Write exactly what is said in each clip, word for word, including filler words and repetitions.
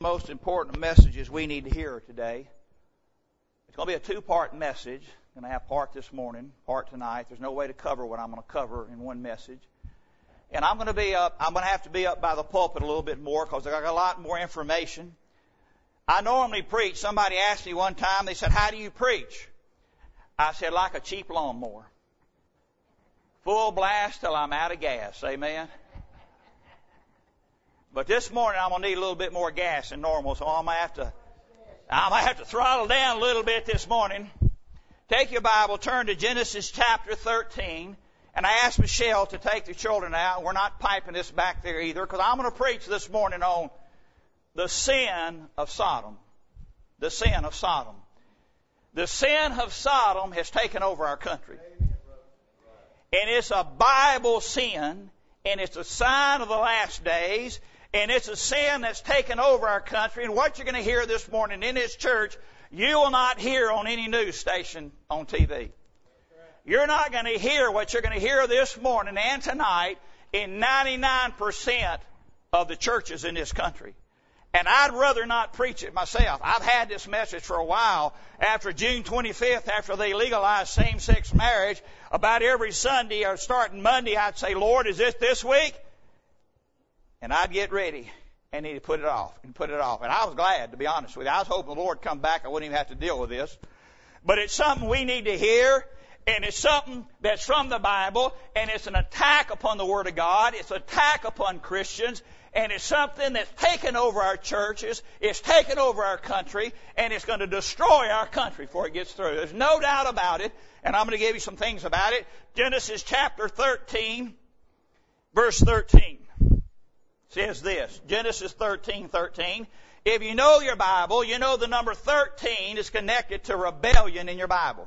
Most important messages we need to hear today. It's going to be a two-part message. I'm going to have part this morning, part tonight. There's no way to cover what I'm going to cover in one message. And I'm going to be up, I'm going to have to be up by the pulpit a little bit more because I got a lot more information. I normally preach. Somebody asked me one time, they said, how do you preach? I said, like a cheap lawnmower. Full blast till I'm out of gas. Amen. But this morning I'm going to need a little bit more gas than normal, so I'm going to have to, I'm going to have to throttle down a little bit this morning. Take your Bible, turn to Genesis chapter thirteen, and I asked Michelle to take the children out. We're not piping this back there either, because I'm going to preach this morning on the sin of Sodom. The sin of Sodom. The sin of Sodom has taken over our country. And it's a Bible sin, and it's a sign of the last days. And it's a sin that's taken over our country. And what you're going to hear this morning in this church, you will not hear on any news station on T V. You're not going to hear what you're going to hear this morning and tonight in ninety-nine percent of the churches in this country. And I'd rather not preach it myself. I've had this message for a while. After June twenty-fifth, after they legalized same-sex marriage, about every Sunday or starting Monday, I'd say, Lord, is this this week? And I'd get ready and he'd put it off and put it off. And I was glad, to be honest with you. I was hoping the Lord would come back. I wouldn't even have to deal with this. But it's something we need to hear, and it's something that's from the Bible, and it's an attack upon the Word of God. It's an attack upon Christians, and it's something that's taken over our churches. It's taken over our country, and it's going to destroy our country before it gets through. There's no doubt about it, and I'm going to give you some things about it. Genesis chapter thirteen, verse thirteen. Says this, Genesis thirteen thirteen. If you know your Bible, you know the number thirteen is connected to rebellion in your Bible.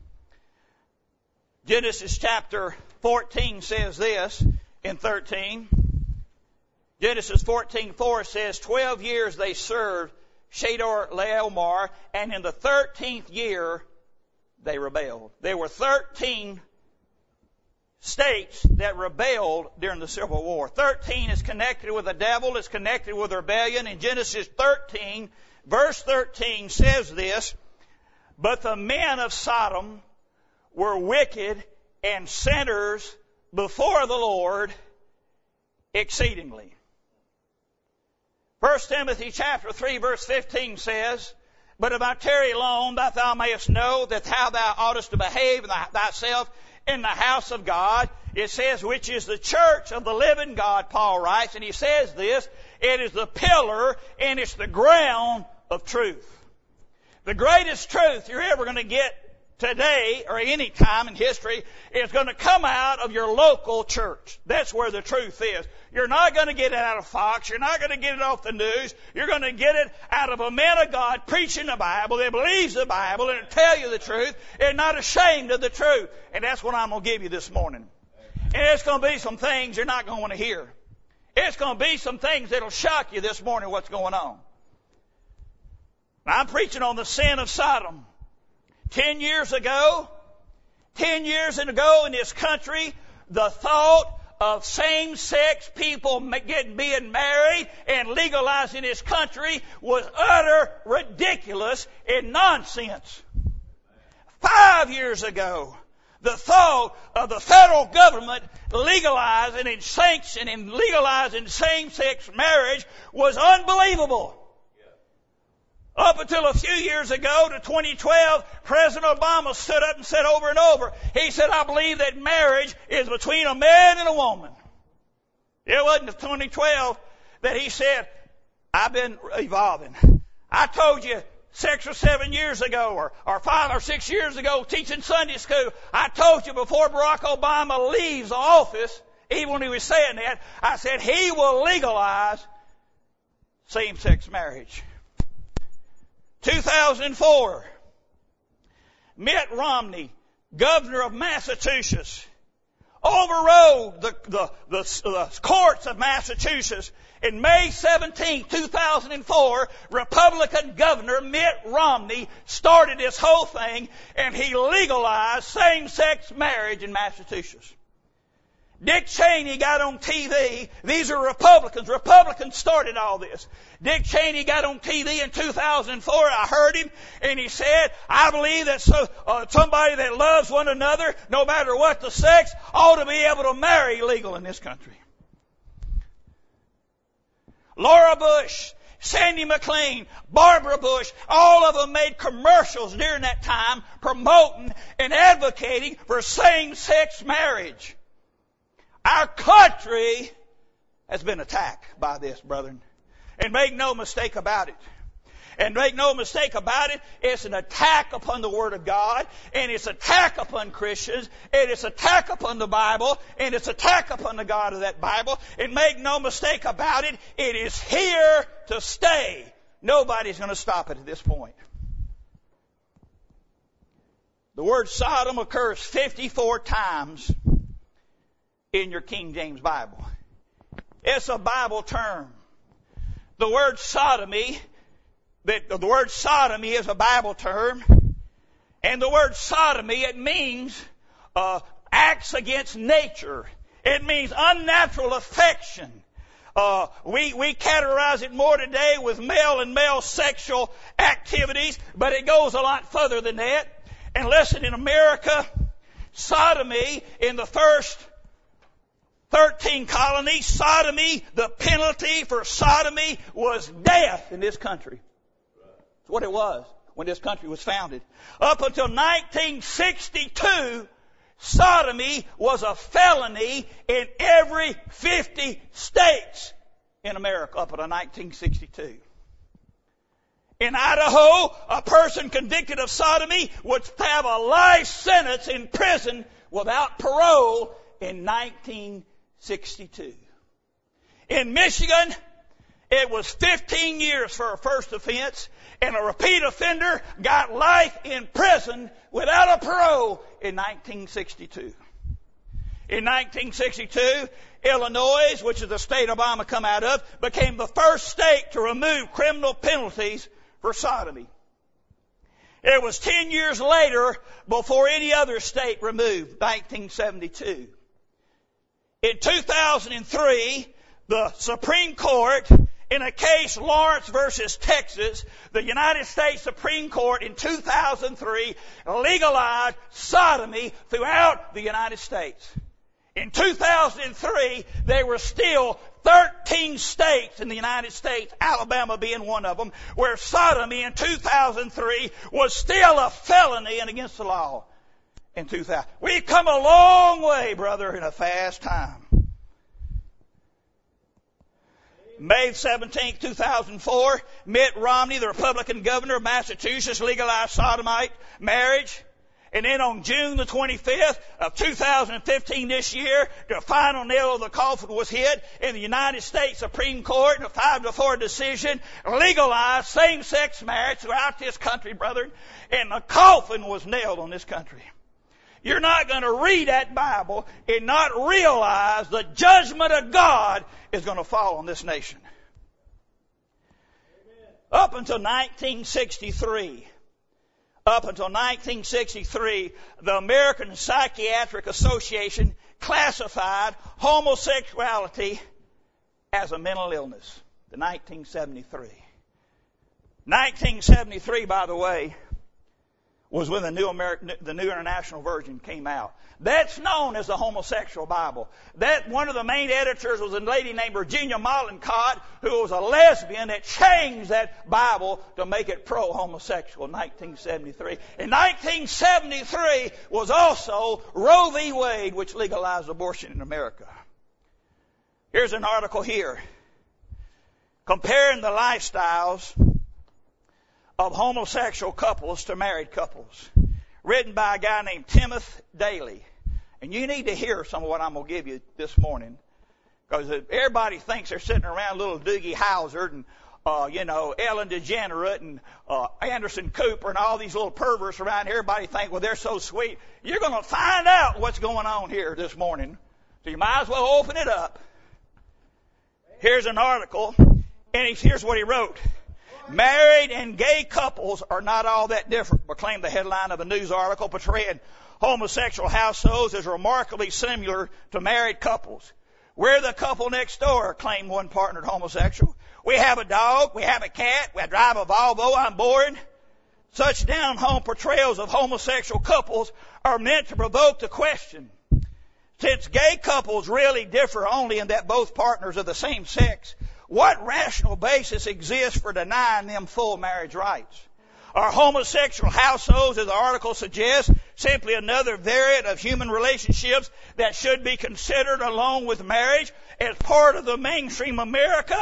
Genesis chapter fourteen says this in thirteen. Genesis fourteen four says, twelve years they served Chedorlaomer, and in the thirteenth year they rebelled. There were thirteen states that rebelled during the Civil War. thirteen is connected with the devil, is connected with rebellion. In Genesis thirteen, verse thirteen says this, but the men of Sodom were wicked and sinners before the Lord exceedingly. First Timothy chapter three, verse fifteen says, but if I tarry long, that thou mayest know that how thou oughtest to behave in thyself in the house of God. It says, which is the church of the living God, Paul writes, and he says this, it is the pillar and it's the ground of truth. The greatest truth you're ever going to get today or any time in history is going to come out of your local church. That's where the truth is. You're not going to get it out of Fox. You're not going to get it off the news. You're going to get it out of a man of God preaching the Bible that believes the Bible and tell you the truth and not ashamed of the truth. And that's what I'm going to give you this morning. And it's going to be some things you're not going to want to hear. It's going to be some things that'll shock you this morning what's going on. Now, I'm preaching on the sin of Sodom. Ten years ago, ten years ago in this country, the thought of same-sex people getting being married and legalized in this country was utter ridiculous and nonsense. Five years ago, the thought of the federal government legalizing and sanctioning legalizing same-sex marriage was unbelievable. Up until a few years ago, to twenty twelve, President Obama stood up and said over and over, he said, I believe that marriage is between a man and a woman. It wasn't until twenty twelve that he said, I've been evolving. I told you six or seven years ago, or, or five or six years ago, teaching Sunday school, I told you before Barack Obama leaves office, even when he was saying that, I said he will legalize same-sex marriage. two thousand four, Mitt Romney, governor of Massachusetts, overrode the, the, the, the courts of Massachusetts. In May seventeenth, two thousand four, Republican Governor Mitt Romney started this whole thing, and he legalized same-sex marriage in Massachusetts. Dick Cheney got on T V. These are Republicans. Republicans started all this. Dick Cheney got on T V in two thousand four. I heard him, and he said, I believe that so, uh, somebody that loves one another, no matter what the sex, ought to be able to marry legal in this country. Laura Bush, Sandy McLean, Barbara Bush, all of them made commercials during that time promoting and advocating for same-sex marriage. Our country has been attacked by this, brethren. And make no mistake about it. And make no mistake about it, it's an attack upon the Word of God, and it's an attack upon Christians, and it's an attack upon the Bible, and it's an attack upon the God of that Bible. And make no mistake about it, it is here to stay. Nobody's going to stop it at this point. The word Sodom occurs fifty-four times in your King James Bible. It's a Bible term. The word sodomy, the, the word sodomy is a Bible term, and the word sodomy, it means uh, acts against nature. It means unnatural affection. Uh, we, we categorize it more today with male and male sexual activities, but it goes a lot further than that. And listen, in America, sodomy in the first thirteen colonies, sodomy, the penalty for sodomy was death in this country. That's what it was when this country was founded. Up until nineteen sixty-two, sodomy was a felony in every fifty states in America up until nineteen sixty-two. In Idaho, a person convicted of sodomy would have a life sentence in prison without parole in nineteen sixty-two. In Michigan, it was fifteen years for a first offense, and a repeat offender got life in prison without a parole in nineteen sixty-two. In nineteen sixty-two, Illinois, which is the state Obama come out of, became the first state to remove criminal penalties for sodomy. It was ten years later before any other state removed, nineteen seventy-two. In two thousand three, the Supreme Court, in a case Lawrence versus Texas, the United States Supreme Court in two thousand three legalized sodomy throughout the United States. In two thousand three, there were still thirteen states in the United States, Alabama being one of them, where sodomy in two thousand three was still a felony and against the law. In two thousand. We've come a long way, brother, in a fast time. May seventeenth, two thousand four, Mitt Romney, the Republican governor of Massachusetts, legalized sodomite marriage. And then on June the twenty-fifth of two thousand fifteen, this year, the final nail of the coffin was hit in the United States Supreme Court in a five to four decision, legalized same-sex marriage throughout this country, brethren. And the coffin was nailed on this country. You're not going to read that Bible and not realize the judgment of God is going to fall on this nation. Amen. Up until nineteen sixty-three, up until nineteen sixty-three, the American Psychiatric Association classified homosexuality as a mental illness. The nineteen seventy-three. nineteen seventy-three, by the way, was when the New American, the New International Version came out. That's known as the homosexual Bible. That one of the main editors was a lady named Virginia Mollenkott, who was a lesbian that changed that Bible to make it pro-homosexual in nineteen seventy-three. In nineteen seventy-three was also Roe v. Wade, which legalized abortion in America. Here's an article here comparing the lifestyles of homosexual couples to married couples, written by a guy named Timothy Daly. And you need to hear some of what I'm going to give you this morning, because everybody thinks they're sitting around little Doogie Howser and, uh, you know, Ellen DeGeneres and uh, Anderson Cooper and all these little perverts around here. Everybody think, well, they're so sweet. You're going to find out what's going on here this morning, so you might as well open it up. Here's an article, and here's what he wrote. Married and gay couples are not all that different, proclaimed the headline of a news article portraying homosexual households as remarkably similar to married couples. We're the couple next door, claimed one partnered homosexual. We have a dog, we have a cat, we drive a Volvo, I'm bored. Such down-home portrayals of homosexual couples are meant to provoke the question. Since gay couples really differ only in that both partners are the same sex, what rational basis exists for denying them full marriage rights? Are homosexual households, as the article suggests, simply another variant of human relationships that should be considered along with marriage as part of the mainstream America?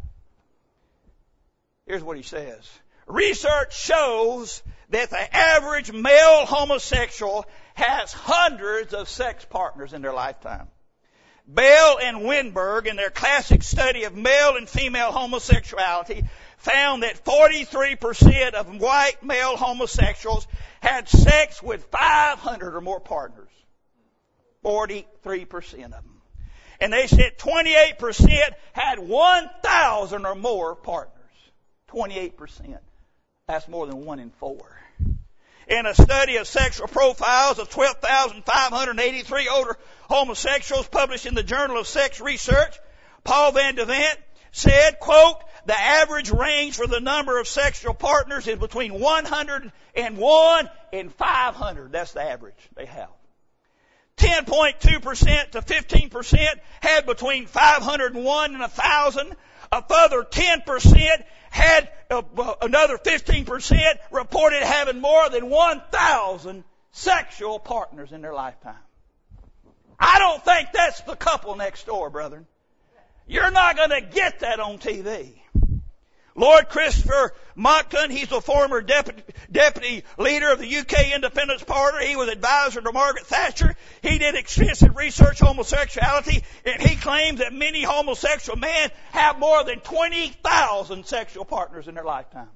Here's what he says. Research shows that the average male homosexual has hundreds of sex partners in their lifetime. Bell and Winberg, in their classic study of male and female homosexuality, found that forty-three percent of white male homosexuals had sex with five hundred or more partners. forty-three percent of them. And they said twenty-eight percent had one thousand or more partners. twenty-eight percent. That's more than one in four. In a study of sexual profiles of twelve thousand five hundred eighty-three older homosexuals published in the Journal of Sex Research, Paul Van Devent said, quote, the average range for the number of sexual partners is between one hundred one and five hundred. That's the average they have. ten point two percent to fifteen percent had between five hundred one and one thousand. A further ten percent had, uh, another fifteen percent reported having more than one thousand sexual partners in their lifetime. I don't think that's the couple next door, brethren. You're not going to get that on T V. Lord Christopher Monckton, he's the former deputy, deputy leader of the U K Independence Party. He was advisor to Margaret Thatcher. He did extensive research on homosexuality, and he claims that many homosexual men have more than twenty thousand sexual partners in their lifetime.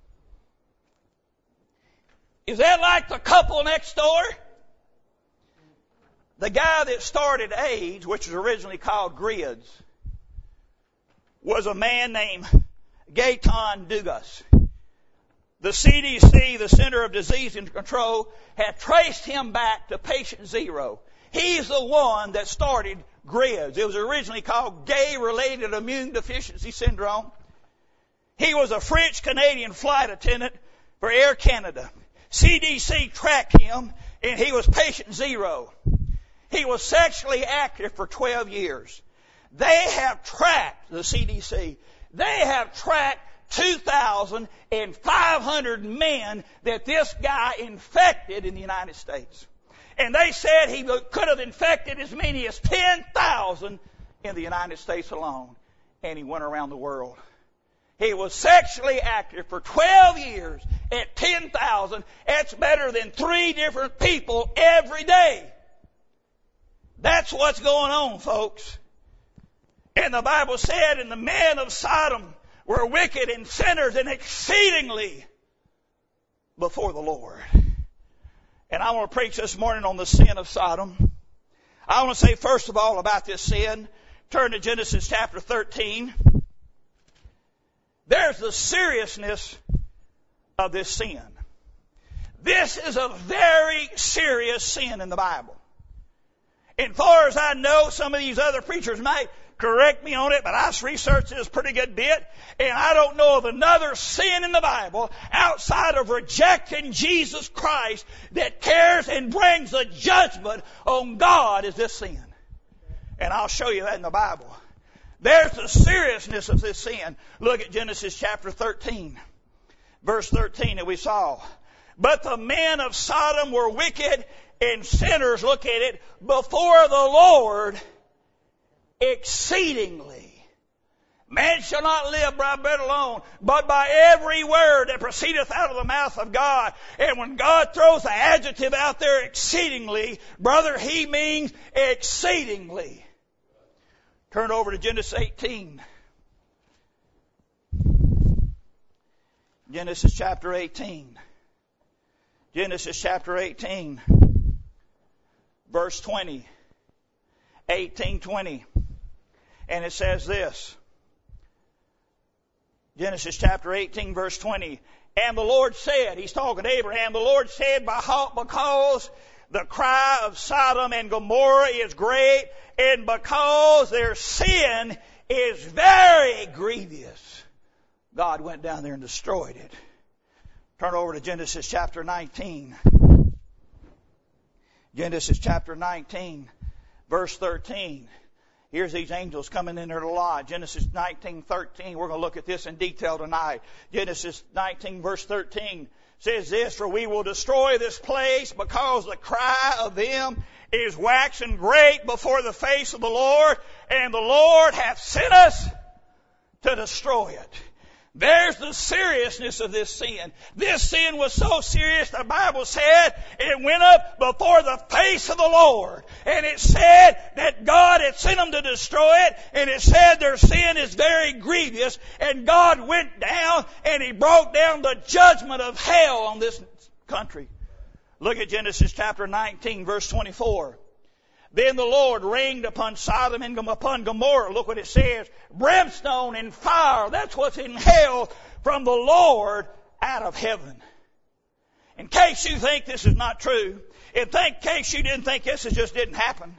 Is that like the couple next door? The guy that started AIDS, which was originally called GRIDS, was a man named Gaetan Dugas. The C D C, the Center of Disease and Control, had traced him back to patient zero. He's the one that started GRIDS. It was originally called Gay-Related Immune Deficiency Syndrome. He was a French-Canadian flight attendant for Air Canada. C D C tracked him, and he was patient zero. He was sexually active for twelve years. They have tracked, the C D C, they have tracked two thousand five hundred men that this guy infected in the United States. And they said he could have infected as many as ten thousand in the United States alone. And he went around the world. He was sexually active for twelve years at ten thousand. That's better than three different people every day. That's what's going on, folks. And the Bible said, and the men of Sodom were wicked and sinners and exceedingly before the Lord. And I want to preach this morning on the sin of Sodom. I want to say first of all about this sin. Turn to Genesis chapter thirteen. There's the seriousness of this sin. This is a very serious sin in the Bible. And far as I know, some of these other preachers might correct me on it, but I've researched this pretty good bit, and I don't know of another sin in the Bible outside of rejecting Jesus Christ that cares and brings a judgment on God as this sin. And I'll show you that in the Bible. There's the seriousness of this sin. Look at Genesis chapter thirteen, verse thirteen that we saw. But the men of Sodom were wicked and sinners, look at it, before the Lord exceedingly. Man shall not live by bread alone, but by every word that proceedeth out of the mouth of God. And when God throws the adjective out there, exceedingly, brother, he means exceedingly. Turn over to Genesis eighteen. Genesis chapter eighteen. Genesis chapter eighteen. Verse twenty. eighteen twenty. And it says this. Genesis chapter eighteen, verse twenty. And the Lord said, he's talking to Abraham, the Lord said, because the cry of Sodom and Gomorrah is great, and because their sin is very grievous, God went down there and destroyed it. Turn over to Genesis chapter nineteen. Genesis chapter nineteen, verse thirteen. Here's these angels coming in there to lie. Genesis nineteen, thirteen. We're going to look at this in detail tonight. Genesis nineteen, verse thirteen says this, for we will destroy this place because the cry of them is waxing great before the face of the Lord, and the Lord hath sent us to destroy it. There's the seriousness of this sin. This sin was so serious, the Bible said it went up before the face of the Lord. And it said that God had sent them to destroy it. And it said their sin is very grievous. And God went down and He brought down the judgment of hell on this country. Look at Genesis chapter nineteen, verse twenty-four. Then the Lord rained upon Sodom and upon Gomorrah. Look what it says. Brimstone and fire. That's what's in hell from the Lord out of heaven. In case you think this is not true, in case you didn't think this just didn't happen,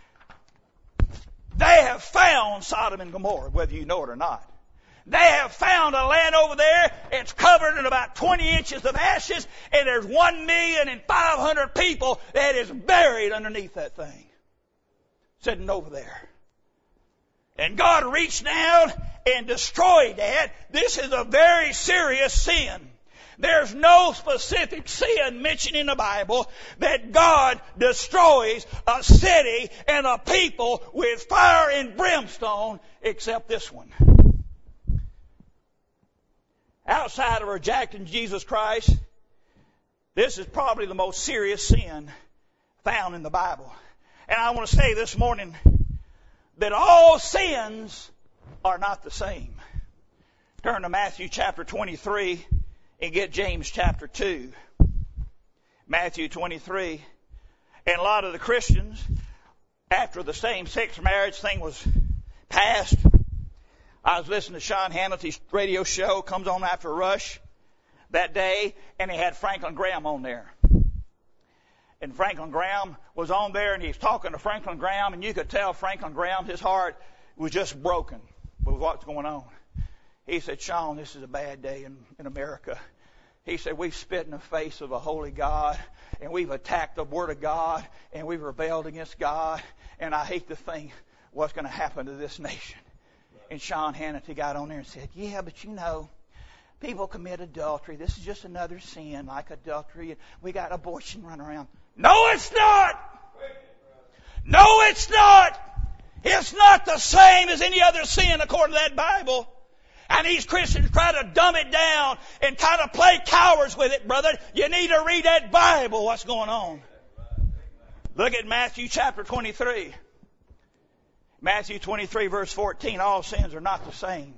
they have found Sodom and Gomorrah, whether you know it or not. They have found a land over there. It's covered in about twenty inches of ashes, and there's one million and five hundred people that is buried underneath that thing. Sitting over there. And God reached down and destroyed that. This is a very serious sin. There's no specific sin mentioned in the Bible that God destroys a city and a people with fire and brimstone except this one. Outside of rejecting Jesus Christ, this is probably the most serious sin found in the Bible. And I want to say this morning that all sins are not the same. Turn to Matthew chapter twenty-three and get James chapter two. Matthew twenty-three. And a lot of the Christians, after the same-sex marriage thing was passed, I was listening to Sean Hannity's radio show, comes on after Rush that day, and he had Franklin Graham on there. And Franklin Graham was on there, and he was talking to Franklin Graham, and you could tell Franklin Graham, his heart was just broken with what's going on. He said, Sean, this is a bad day in, in America. He said, we've spit in the face of a holy God, and we've attacked the Word of God, and we've rebelled against God, and I hate to think what's going to happen to this nation. And Sean Hannity got on there and said, yeah, but you know, people commit adultery. This is just another sin like adultery. We got abortion running around. No, it's not. No, it's not. It's not the same as any other sin according to that Bible. And these Christians try to dumb it down and kind of play cowards with it, brother. You need to read that Bible, what's going on. Look at Matthew chapter twenty-three. Matthew twenty-three verse fourteen. All sins are not the same.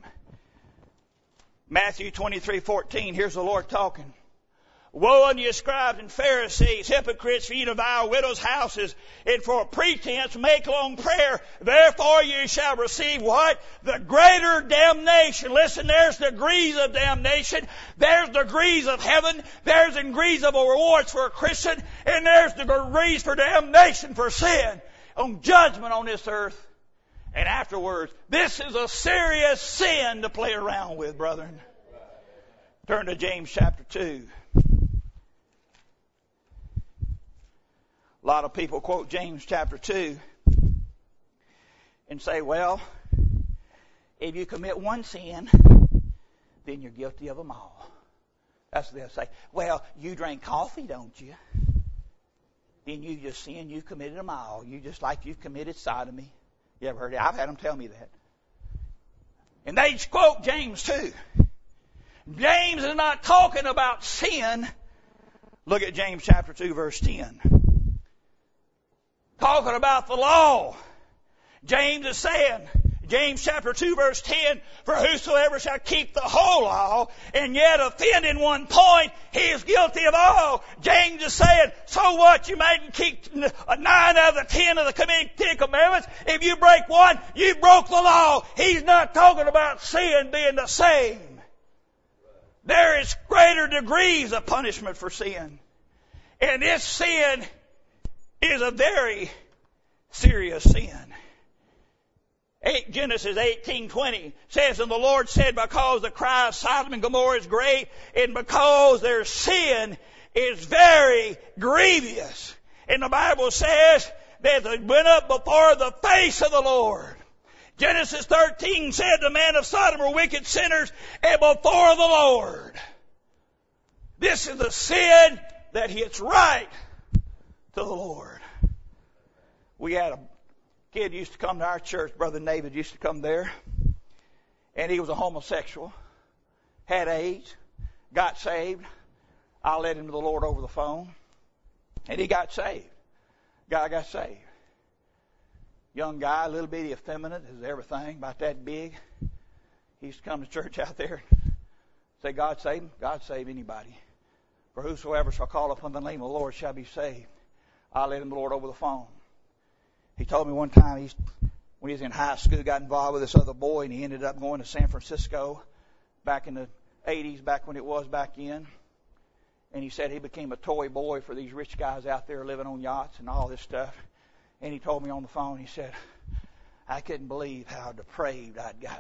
Matthew twenty-three fourteen. Here's the Lord talking. Woe unto you, scribes and Pharisees, hypocrites, for ye devour widows' houses, and for a pretense make long prayer. Therefore ye shall receive what? The greater damnation. Listen, there's degrees of damnation. There's degrees of heaven. There's degrees of rewards for a Christian. And there's degrees for damnation for sin. On judgment on this earth. And afterwards, this is a serious sin to play around with, brethren. Turn to James chapter two. A lot of people quote James chapter two and say, well, if you commit one sin, then you're guilty of them all. That's what they'll say. Well, you drink coffee, don't you? Then you just sin, you've committed them all. You just like you've committed sodomy. You ever heard it? I've had them tell me that. And they quote James two. James is not talking about sin. Look at James chapter two, verse ten. Talking about the law. James is saying, James chapter two verse ten, for whosoever shall keep the whole law and yet offend in one point, he is guilty of all. James is saying, so what? You mightn't keep nine out of the ten of the Ten Commandments. If you break one, you broke the law. He's not talking about sin being the same there is greater degrees of punishment for sin. And this sin is a very serious sin. Genesis eighteen twenty says, and the Lord said, because the cry of Sodom and Gomorrah is great, and because their sin is very grievous. And the Bible says that they went up before the face of the Lord. Genesis thirteen said the men of Sodom were wicked sinners and before the Lord. This is the sin that hits right to the Lord. We had a kid used to come to our church, Brother David used to come there, and he was a homosexual, had AIDS, got saved. I led him to the Lord over the phone, and he got saved. Guy got saved. Young guy, a little bitty effeminate, is everything, about that big. He used to come to church out there, say, God save him, God save anybody. For whosoever shall call upon the name of the Lord shall be saved. I led him to the Lord over the phone. He told me one time he's, when he was in high school, got involved with this other boy, and he ended up going to San Francisco back in the eighties, back when it was back in. And he said he became a toy boy for these rich guys out there living on yachts and all this stuff. And he told me on the phone, he said, I couldn't believe how depraved I'd gotten.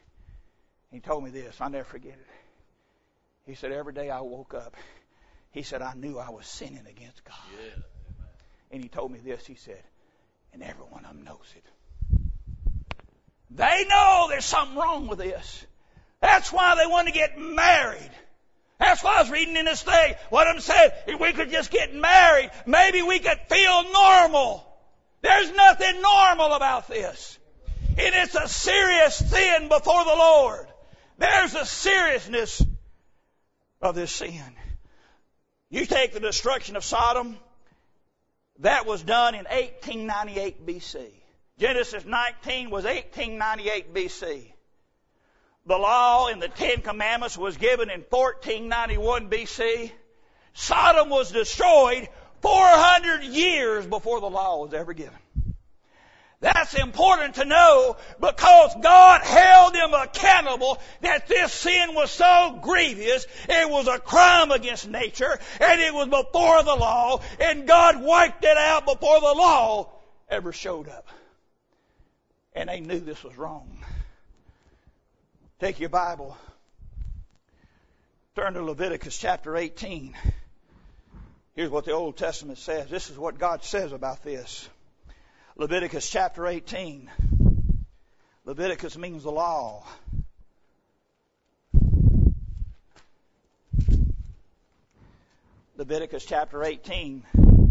He told me this, I'll never forget it. He said, every day I woke up, he said, I knew I was sinning against God. Yeah. And he told me this, he said, and every one of them knows it. They know there's something wrong with this. That's why they want to get married. That's why I was reading in this thing. What I'm saying, if we could just get married, maybe we could feel normal. There's nothing normal about this. And it's a serious sin before the Lord. There's a seriousness of this sin. You take the destruction of Sodom, that was done in eighteen ninety-eight B C. Genesis nineteen was eighteen ninety-eight B C. The law in the Ten Commandments was given in fourteen ninety-one B C. Sodom was destroyed four hundred years before the law was ever given. That's important to know because God held them accountable that this sin was so grievous, it was a crime against nature, and it was before the law, and God wiped it out before the law ever showed up. And they knew this was wrong. Take your Bible. Turn to Leviticus chapter eighteen. Here's what the Old Testament says. This is what God says about this. Leviticus chapter eighteen. Leviticus means the law. Leviticus chapter eighteen,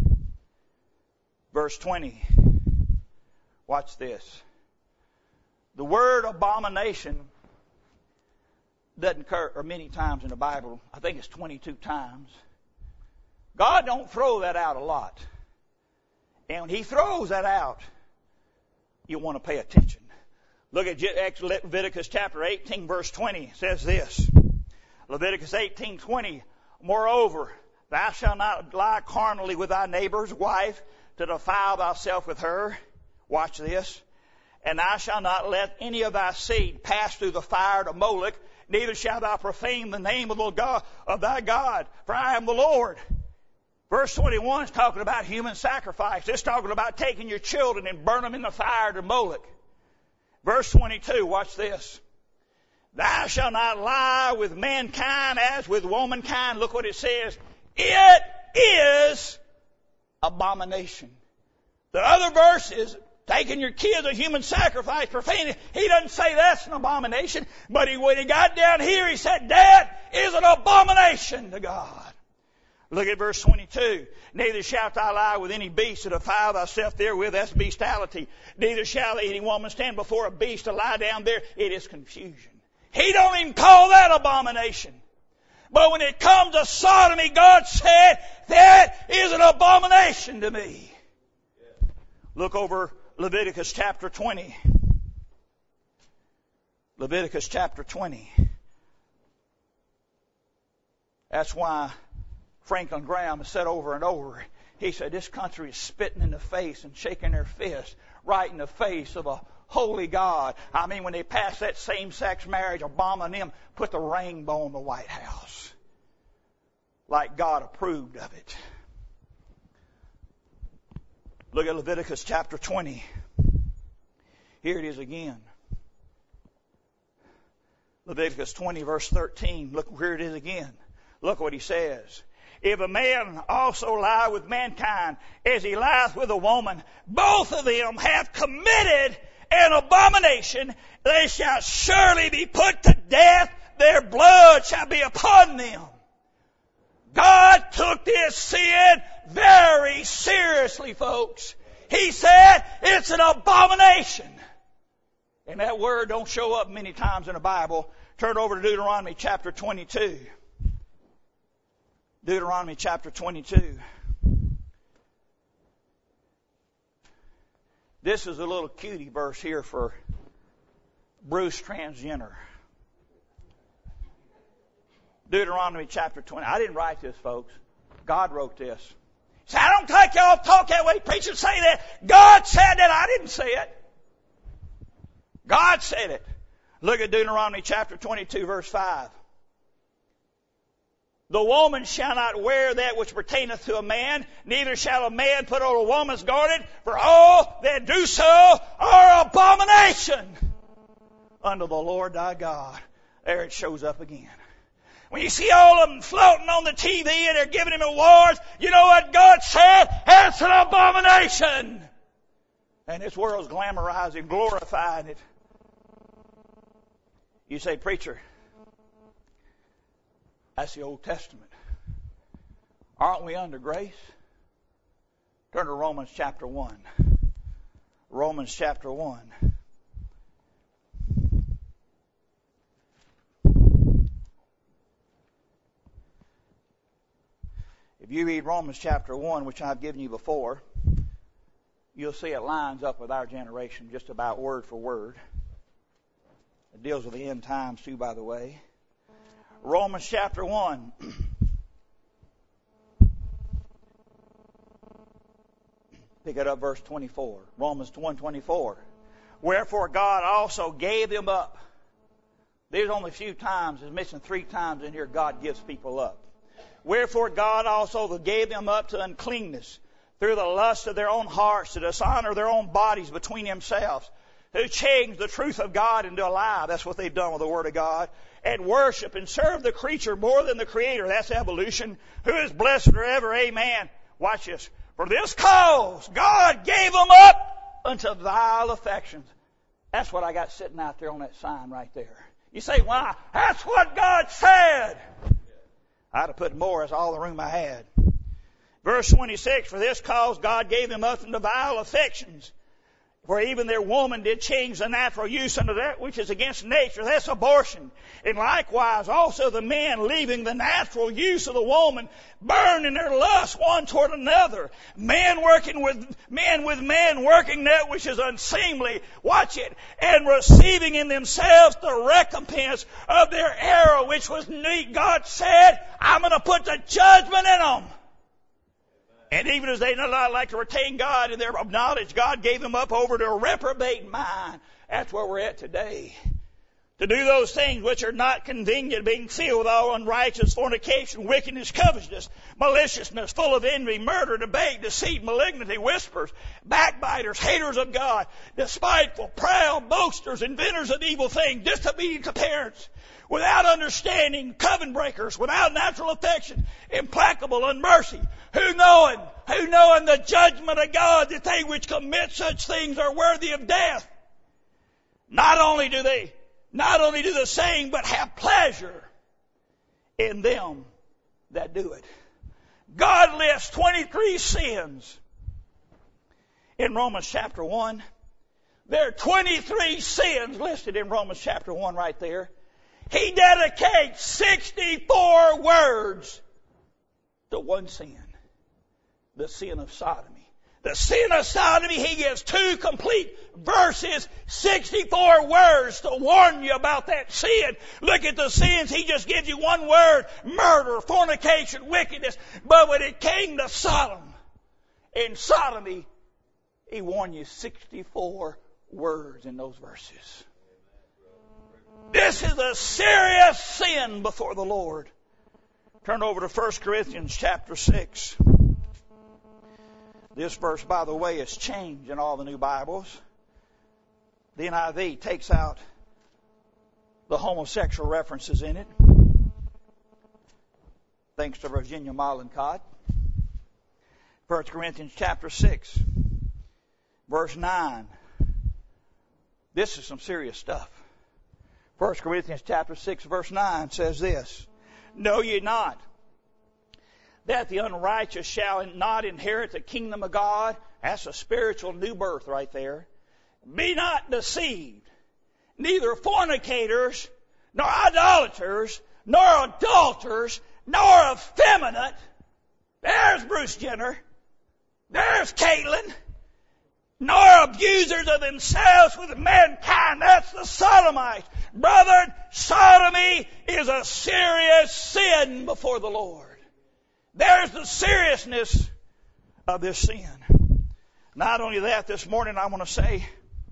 verse twenty. Watch this. The word abomination doesn't occur or many times in the Bible. I think it's twenty-two times. God don't throw that out a lot. And when He throws that out, you want to pay attention. Look at Leviticus chapter eighteen, verse twenty. It says this. Leviticus eighteen twenty. Moreover, thou shalt not lie carnally with thy neighbor's wife to defile thyself with her. Watch this. And thou shalt not let any of thy seed pass through the fire to Moloch, neither shalt thou profane the name of the God of thy God, for I am the Lord. Verse twenty-one is talking about human sacrifice. It's talking about taking your children and burn them in the fire to Moloch. Verse twenty-two, watch this. Thou shalt not lie with mankind as with womankind. Look what it says. It is abomination. The other verse is taking your kids a human sacrifice, profaning. He doesn't say that's an abomination, but he, when he got down here, he said that is an abomination to God. Look at verse twenty-two. Neither shalt thou lie with any beast to defile thyself therewith. That's bestiality. Neither shall any woman stand before a beast to lie down there. It is confusion. He don't even call that abomination. But when it comes to sodomy, God said, that is an abomination to me. Look over Leviticus chapter twenty. Leviticus chapter twenty. That's why Franklin Graham has said over and over, he said, this country is spitting in the face and shaking their fist right in the face of a holy God. I mean, when they passed that same-sex marriage, Obama and them put the rainbow in the White House. like God approved of it. Look at Leviticus chapter twenty. Here it is again. Leviticus twenty verse thirteen. Look where it is again. Look what he says. If a man also lie with mankind as he lieth with a woman, both of them have committed an abomination. They shall surely be put to death. Their blood shall be upon them. God took this sin very seriously, folks. He said it's an abomination. And that word don't show up many times in the Bible. Turn over to Deuteronomy chapter twenty-two. Deuteronomy chapter twenty-two. This is a little cutie verse here for Bruce Transgender. Deuteronomy chapter twenty. I didn't write this, folks. God wrote this. Say, I don't take y'all talk that way. Preachers say that. God said that. I didn't say it. God said it. Look at Deuteronomy chapter twenty-two, verse five. The woman shall not wear that which pertaineth to a man, neither shall a man put on a woman's garment, for all that do so are abomination unto the Lord thy God. There it shows up again. When you see all of them floating on the T V and they're giving him awards, you know what God said? It's an abomination. And this world's glamorizing, glorifying it. You say, preacher, that's the Old Testament. Aren't we under grace? Turn to Romans chapter one. Romans chapter one. If you read Romans chapter one, which I've given you before, you'll see it lines up with our generation just about word for word. It deals with the end times too, by the way. Romans chapter one. Pick it up, verse twenty-four. Romans one twenty-four. Wherefore God also gave them up. There's only a few times, it's missing three times in here, God gives people up. Wherefore God also gave them up to uncleanness through the lust of their own hearts, to dishonor their own bodies between themselves, who changed the truth of God into a lie. That's what they've done with the Word of God. And worship and serve the creature more than the Creator. That's evolution. Who is blessed forever. Amen. Watch this. For this cause God gave them up unto vile affections. That's what I got sitting out there on that sign right there. You say, why? That's what God said. I'd have put more. That's all the room I had. Verse twenty-six. For this cause God gave them up unto vile affections. For even their woman did change the natural use unto that which is against nature. That's abortion. And likewise also the men, leaving the natural use of the woman, burn in their lust one toward another. Men working with men with men, working that which is unseemly. Watch it. And receiving in themselves the recompense of their error, which was neat. God said, I'm going to put the judgment in them. And even as they did not like to retain God in their knowledge, God gave them up over to a reprobate mind. That's where we're at today. To do those things which are not convenient, being filled with all unrighteousness, fornication, wickedness, covetousness, maliciousness, full of envy, murder, debate, deceit, malignity, whispers, backbiters, haters of God, despiteful, proud, boasters, inventors of evil things, disobedient to parents, without understanding, covenant breakers, without natural affection, implacable, unmercy, who knowing, who knowing the judgment of God, that they which commit such things are worthy of death. Not only do they, not only do the same, but have pleasure in them that do it. God lists twenty-three sins in Romans chapter one. There are twenty-three sins listed in Romans chapter one right there. He dedicates sixty-four words to one sin. The sin of sodomy. The sin of sodomy, he gives two complete verses, sixty-four words to warn you about that sin. Look at the sins, he just gives you one word: murder, fornication, wickedness. But when it came to Sodom, in sodomy, he warned you sixty-four words in those verses. This is a serious sin before the Lord. Turn over to First Corinthians chapter six. This verse, by the way, is changed in all the new Bibles. The N I V takes out the homosexual references in it, thanks to Virginia Mollenkott. First Corinthians chapter six, verse nine. This is some serious stuff. First Corinthians chapter six, verse nine says this: Know ye not that the unrighteous shall not inherit the kingdom of God? That's a spiritual new birth right there. Be not deceived. Neither fornicators, nor idolaters, nor adulterers, nor effeminate. There's Bruce Jenner. There's Caitlin. Nor abusers of themselves with mankind. That's the sodomites. Brethren, sodomy is a serious sin before the Lord. There's the seriousness of this sin. Not only that, this morning I want to say,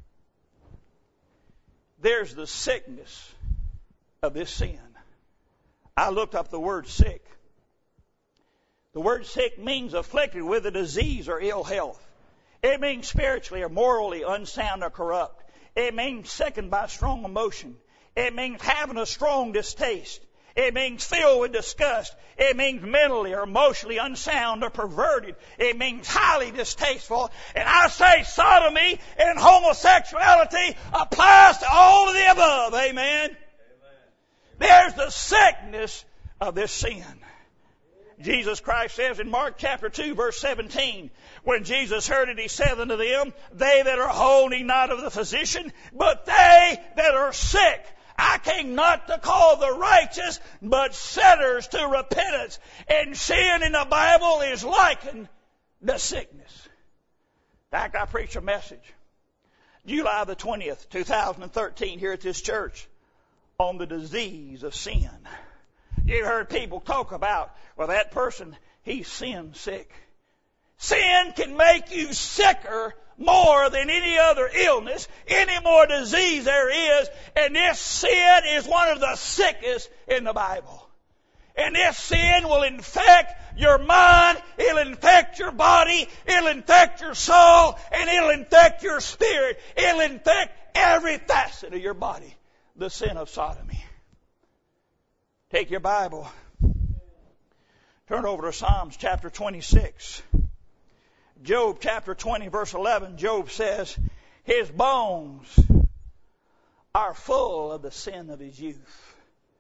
there's the sickness of this sin. I looked up the word sick. The word sick means afflicted with a disease or ill health. It means spiritually or morally unsound or corrupt. It means sickened by strong emotion. It means having a strong distaste. It means filled with disgust. It means mentally or emotionally unsound or perverted. It means highly distasteful. And I say sodomy and homosexuality applies to all of the above. Amen? Amen. There's the sickness of this sin. Jesus Christ says in Mark chapter two, verse seventeen, when Jesus heard it, he said unto them, They that are whole need not of the physician, but they that are sick. I came not to call the righteous, but sinners to repentance. And sin in the Bible is likened to sickness. In fact, I preached a message July the twentieth, two thousand thirteen, here at this church on the disease of sin. You've heard people talk about, well, that person, he's sin sick. Sin can make you sicker more than any other illness, any more disease there is, and this sin is one of the sickest in the Bible. And this sin will infect your mind, it'll infect your body, it'll infect your soul, and it'll infect your spirit. It'll infect every facet of your body. The sin of sodomy. Take your Bible. Turn over to Psalms chapter twenty-six. Job chapter twenty, verse eleven, Job says, His bones are full of the sin of his youth.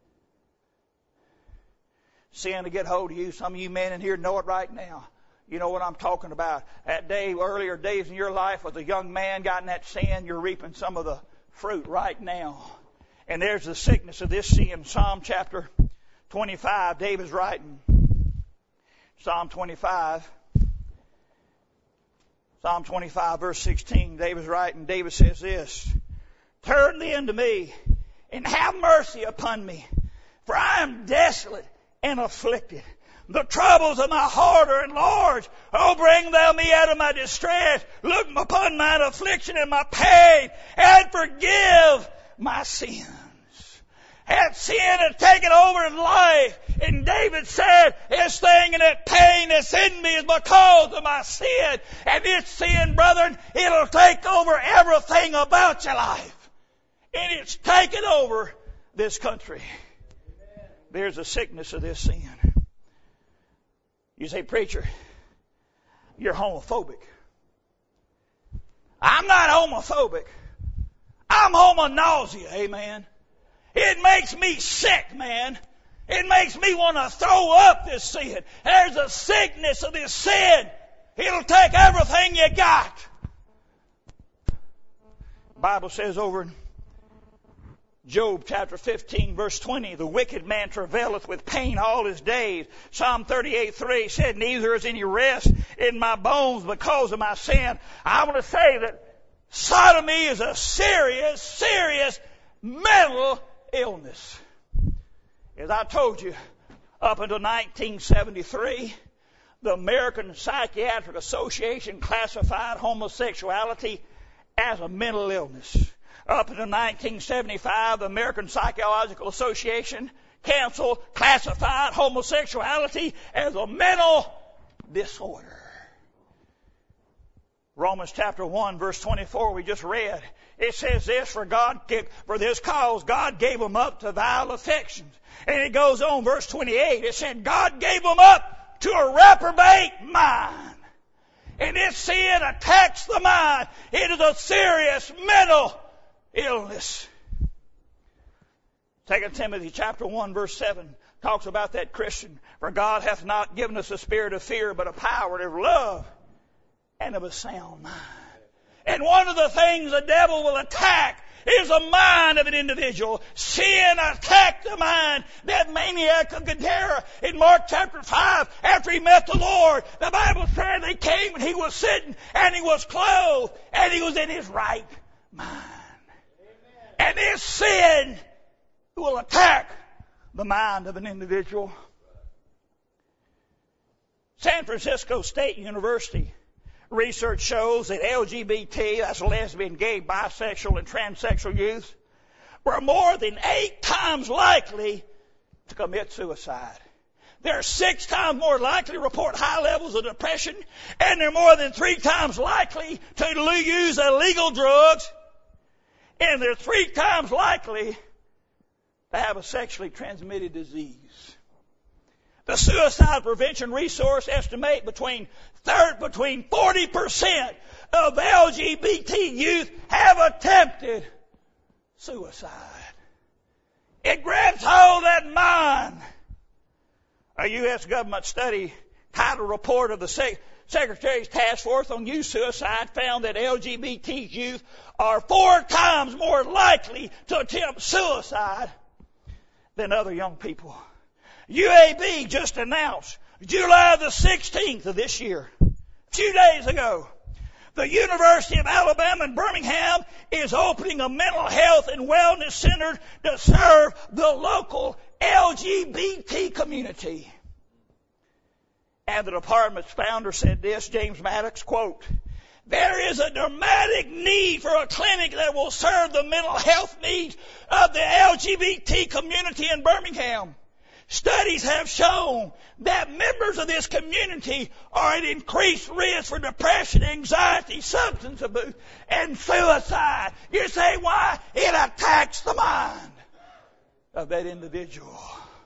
Sin to get hold of you. Some of you men in here know it right now. You know what I'm talking about. That day, earlier days in your life, as a young man got in that sin, you're reaping some of the fruit right now. And there's the sickness of this sin. Psalm chapter twenty-five, David's writing. Psalm twenty-five. Psalm twenty-five, verse sixteen, David's writing. David says this: Turn thee unto me, and have mercy upon me, for I am desolate and afflicted. The troubles of my heart are enlarged. Oh, bring thou me out of my distress. Look upon mine affliction and my pain, and forgive my sins. Had sin had taken over in life, and David said, this thing and that pain that's in me is because of my sin. And this sin, brethren, it'll take over everything about your life. And it's taken over this country. There's a sickness of this sin. You say, preacher, you're homophobic. I'm not homophobic. I'm homonausea, amen. It makes me sick, man. It makes me want to throw up this sin. There's a sickness of this sin. It'll take everything you got. The Bible says over in Job chapter fifteen, verse twenty, the wicked man travaileth with pain all his days. Psalm thirty-eight, three said, Neither is any rest in my bones because of my sin. I want to say that sodomy is a serious, serious mental illness. As I told you, up until nineteen seventy-three, the American Psychiatric Association classified homosexuality as a mental illness. Up until nineteen seventy-five, the American Psychological Association Council classified homosexuality as a mental disorder. Romans chapter one, verse twenty-four, we just read. It says this, for God, for this cause God gave them up to vile affections. And it goes on, verse twenty-eight, it said God gave them up to a reprobate mind. And this sin attacks the mind. It is a serious mental illness. Second Timothy chapter one, verse seven talks about that Christian. For God hath not given us a spirit of fear, but a power of love and of a sound mind. And one of the things the devil will attack is the mind of an individual. Sin attacked the mind. That maniac of Gadara in Mark chapter five, after he met the Lord, the Bible said they came and he was sitting and he was clothed and he was in his right mind. Amen. And this sin will attack the mind of an individual. San Francisco State University research shows that L G B T, that's lesbian, gay, bisexual, and transsexual youth, were more than eight times likely to commit suicide. They're six times more likely to report high levels of depression, and they're more than three times likely to use illegal drugs, and they're three times likely to have a sexually transmitted disease. The Suicide Prevention Resource estimate between third, between forty percent of L G B T youth have attempted suicide. It grabs hold of that mind. A U S government study titled Report of the Se- Secretary's Task Force on Youth Suicide found that L G B T youth are four times more likely to attempt suicide than other young people. U A B just announced July the sixteenth of this year, a few days ago, the University of Alabama in Birmingham is opening a mental health and wellness center to serve the local L G B T community. And the department's founder said this, James Maddox, quote, there is a dramatic need for a clinic that will serve the mental health needs of the L G B T community in Birmingham. Studies have shown that members of this community are at increased risk for depression, anxiety, substance abuse, and suicide. You say why? It attacks the mind of that individual.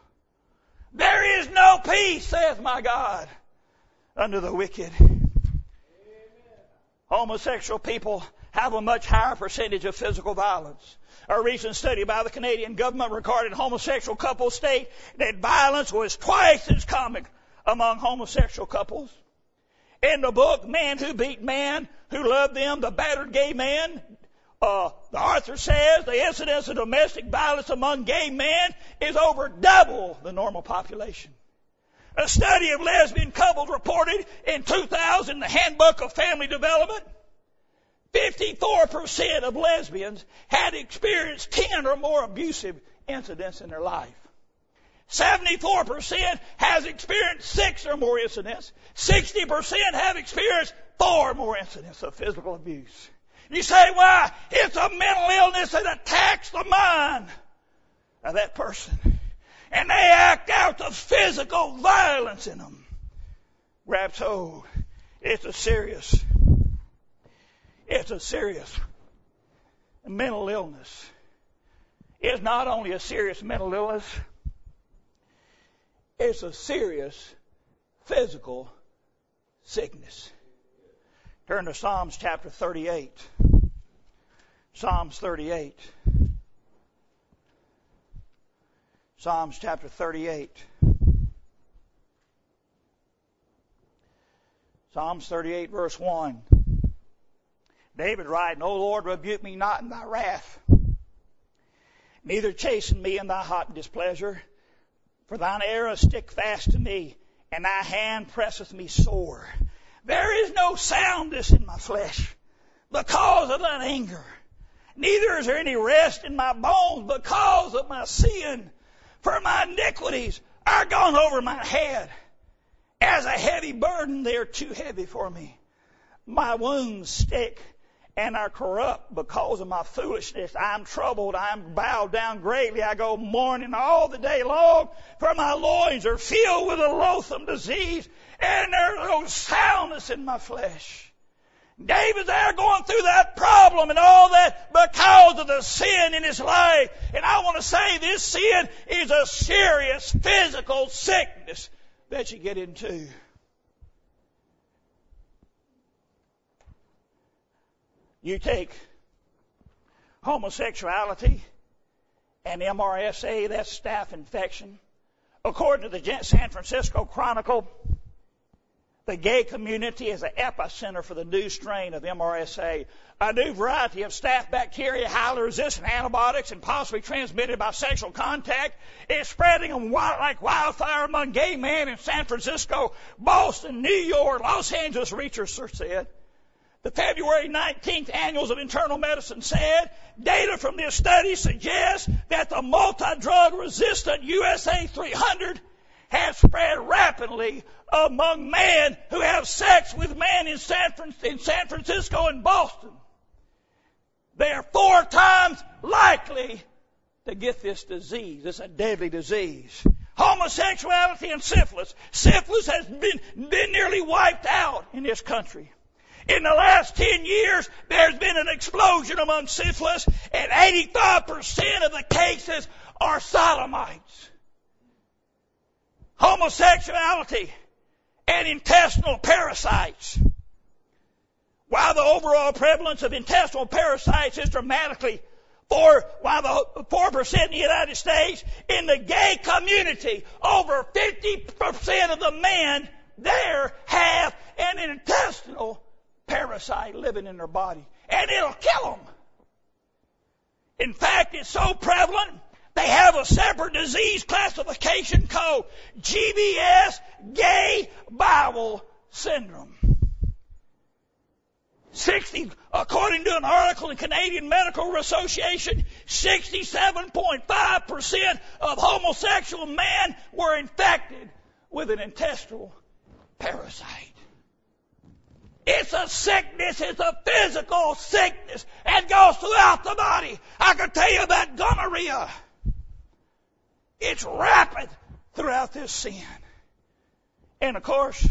There is no peace, saith my God, under the wicked. Amen. Homosexual people have a much higher percentage of physical violence. A recent study by the Canadian government recorded homosexual couples state that violence was twice as common among homosexual couples. In the book, Man Who Beat Man, Who Loved Them, The Battered Gay Man, uh, the author says the incidence of domestic violence among gay men is over double the normal population. A study of lesbian couples reported in two thousand, the Handbook of Family Development, fifty-four percent of lesbians had experienced ten or more abusive incidents in their life. seventy-four percent has experienced six or more incidents. sixty percent have experienced four or more incidents of physical abuse. You say, why? It's a mental illness that attacks the mind of that person. And they act out the physical violence in them. Grabs hold. It's a serious It's a serious mental illness. It's not only a serious mental illness, it's a serious physical sickness. Turn to Psalms chapter thirty-eight. Psalms thirty-eight. Psalms chapter thirty-eight. Psalms thirty-eight verse one. David writing, O Lord, rebuke me not in thy wrath, neither chasten me in thy hot displeasure. For thine arrows stick fast to me, and thy hand presseth me sore. There is no soundness in my flesh because of thine anger. Neither is there any rest in my bones because of my sin. For my iniquities are gone over my head. As a heavy burden, they are too heavy for me. My wounds stick and are corrupt because of my foolishness. I am troubled. I am bowed down greatly. I go mourning all the day long, for my loins are filled with a loathsome disease, and there is no soundness in my flesh. David's there going through that problem and all that because of the sin in his life. And I want to say this sin is a serious physical sickness that you get into. You take homosexuality and M R S A, that's staph infection. According to the San Francisco Chronicle, the gay community is an epicenter for the new strain of M R S A, a new variety of staph bacteria, highly resistant antibiotics, and possibly transmitted by sexual contact. It's spreading like wildfire among gay men in San Francisco, Boston, New York, Los Angeles, researchers said. The February nineteenth Annuals of Internal Medicine said data from this study suggests that the multi-drug resistant U S A three hundred has spread rapidly among men who have sex with men in San, in San Francisco and Boston. They are four times likely to get this disease. It's a deadly disease. Homosexuality and syphilis. Syphilis has been, been nearly wiped out in this country. In the last ten years, there's been an explosion among syphilis, and eighty-five percent of the cases are sodomites. Homosexuality and intestinal parasites. While the overall prevalence of intestinal parasites is dramatically four, while the four percent in the United States, in the gay community, over fifty percent of the men there have an intestinal parasite living in their body, and it'll kill them. In fact, it's so prevalent, they have a separate disease classification called G B S, gay bowel syndrome. sixty, according to an article in Canadian Medical Association, sixty-seven point five percent of homosexual men were infected with an intestinal parasite. It's a sickness, it's a physical sickness, and goes throughout the body. I can tell you about gonorrhea. It's rapid throughout this sin. And of course,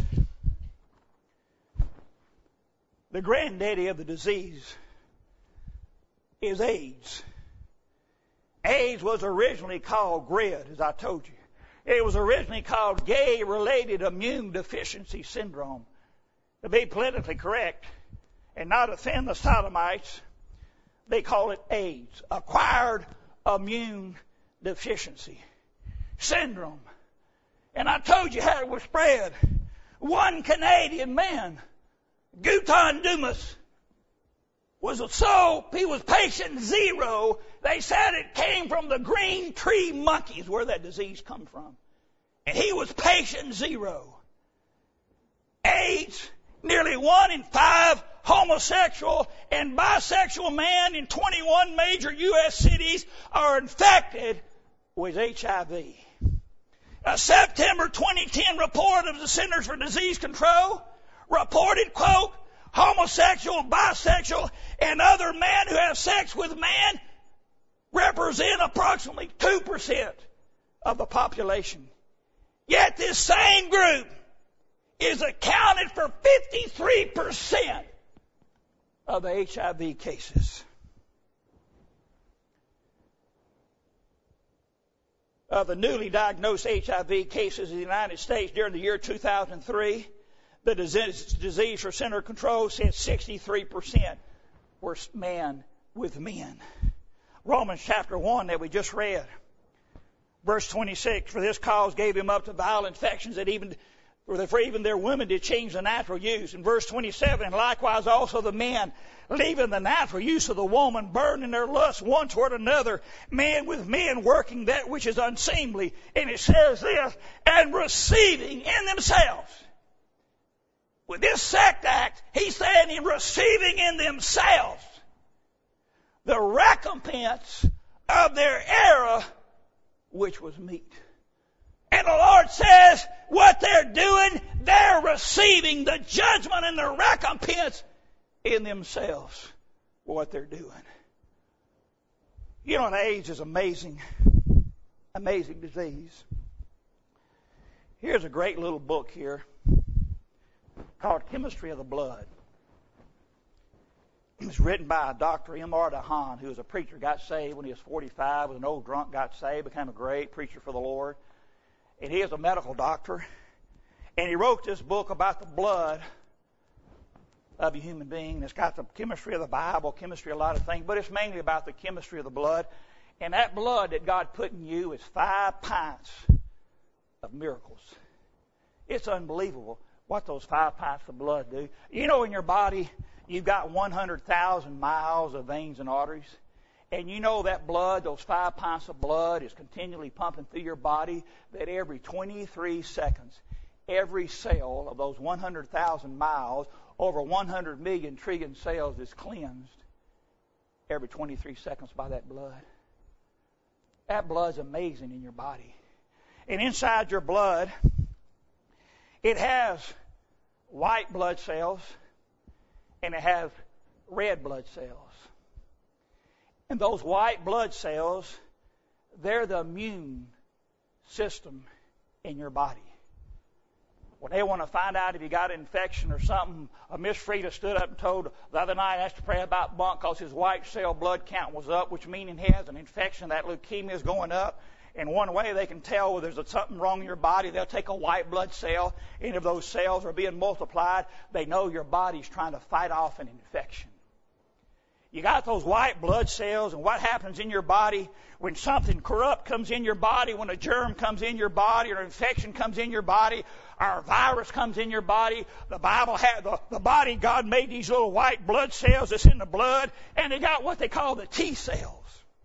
the granddaddy of the disease is AIDS. AIDS was originally called G R I D, as I told you. It was originally called Gay-Related Immune Deficiency Syndrome. To be politically correct and not offend the sodomites, they call it AIDS, Acquired Immune Deficiency Syndrome. And I told you how it was spread. One Canadian man, Gautam Dumas, was so, he was patient zero. They said it came from the green tree monkeys, where that disease comes from. And he was patient zero. AIDS, nearly one in five homosexual and bisexual men in twenty-one major U S cities are infected with H I V. A September twenty ten report of the Centers for Disease Control reported, quote, homosexual, bisexual, and other men who have sex with men represent approximately two percent of the population. Yet this same group is accounted for fifty-three percent of the H I V cases. Of the newly diagnosed H I V cases in the United States during the year two thousand three, the Disease for Center Control said sixty-three percent were men with men. Romans chapter one that we just read, verse twenty-six, for this cause gave him up to vile infections that even for even their women did change the natural use. In verse twenty-seven, and likewise also the men, leaving the natural use of the woman, burning their lust one toward another, men with men working that which is unseemly. And it says this, and receiving in themselves. With this sect act, he's saying in receiving in themselves the recompense of their error, which was meat. And the Lord says, what they're doing, they're receiving the judgment and the recompense in themselves. what they're doing. You know, an AIDS is amazing, amazing disease. Here's a great little book here called Chemistry of the Blood. It was written by Doctor M R DeHaan, who was a preacher, got saved when he was forty-five, was an old drunk, got saved, became a great preacher for the Lord. And he is a medical doctor. And he wrote this book about the blood of a human being. It's got the chemistry of the Bible, chemistry of a lot of things, but it's mainly about the chemistry of the blood. And that blood that God put in you is five pints of miracles. It's unbelievable what those five pints of blood do. You know, in your body, you've got one hundred thousand miles of veins and arteries. And you know that blood, those five pints of blood, is continually pumping through your body, that every twenty-three seconds, every cell of those one hundred thousand miles, over one hundred million trillion cells, is cleansed every twenty-three seconds by that blood. That blood's amazing in your body. And inside your blood, it has white blood cells and it has red blood cells. And those white blood cells, they're the immune system in your body. When they want to find out if you got an infection or something, uh, Miss Frida stood up and told the other night, asked to pray about Bunk because his white cell blood count was up, which meaning he has an infection, that leukemia is going up. And one way they can tell whether there's something wrong in your body, they'll take a white blood cell, and if those cells are being multiplied, they know your body's trying to fight off an infection. You got those white blood cells, and what happens in your body when something corrupt comes in your body, when a germ comes in your body, or an infection comes in your body, or a virus comes in your body, the Bible had the, the body, God made these little white blood cells that's in the blood, and they got what they call the T cells.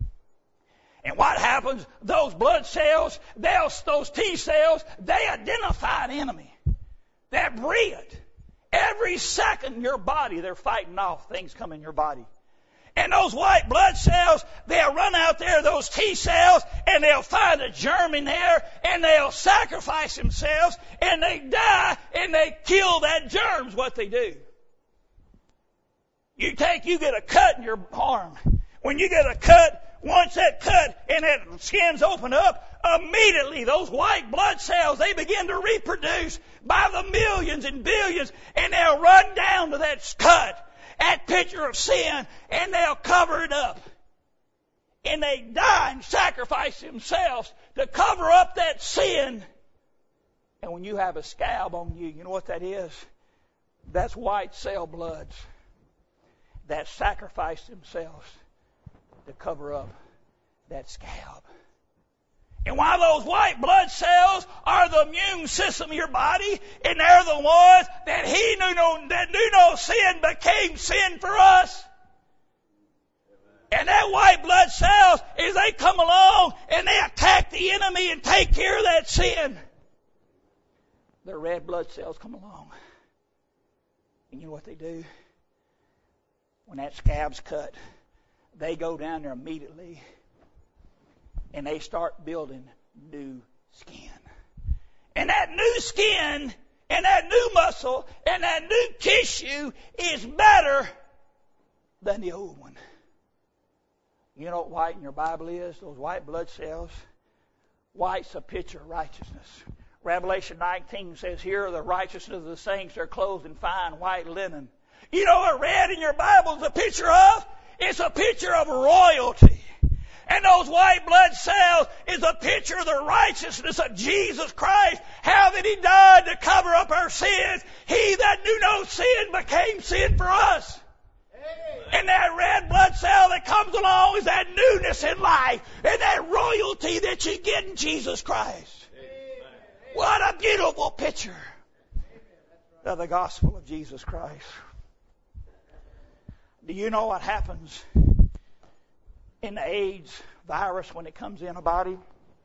And what happens? Those blood cells, they'll, those T cells, they identify an enemy. They're brilliant. Every second in your body, they're fighting off things come in your body. And those white blood cells, they'll run out there, those T cells, and they'll find a germ in there, and they'll sacrifice themselves, and they die, and they kill that germ's what they do. You take, you get a cut in your arm. When you get a cut, once that cut and that skin's open up, immediately those white blood cells, they begin to reproduce by the millions and billions, and they'll run down to that cut, that picture of sin, and they'll cover it up. And they die and sacrifice themselves to cover up that sin. And when you have a scab on you, you know what that is? That's white cell bloods that sacrifice themselves to cover up that scab. And while those white blood cells are the immune system of your body, and they're the ones that he knew no, that knew no sin became sin for us. And that white blood cells, as they come along and they attack the enemy and take care of that sin, the red blood cells come along. And you know what they do? When that scab's cut, they go down there immediately and they start building new skin. And that new skin and that new muscle and that new tissue is better than the old one. You know what white in your Bible is? Those white blood cells. White's a picture of righteousness. Revelation nineteen says, here are the righteousness of the saints. They're clothed in fine white linen. You know what red in your Bible is a picture of? It's a picture of royalty. And those white blood cells is a picture of the righteousness of Jesus Christ. How that He died to cover up our sins. He that knew no sin became sin for us. And that red blood cell that comes along is that newness in life and that royalty that you get in Jesus Christ. What a beautiful picture of the gospel of Jesus Christ. Do you know what happens in the AIDS virus when it comes in a body?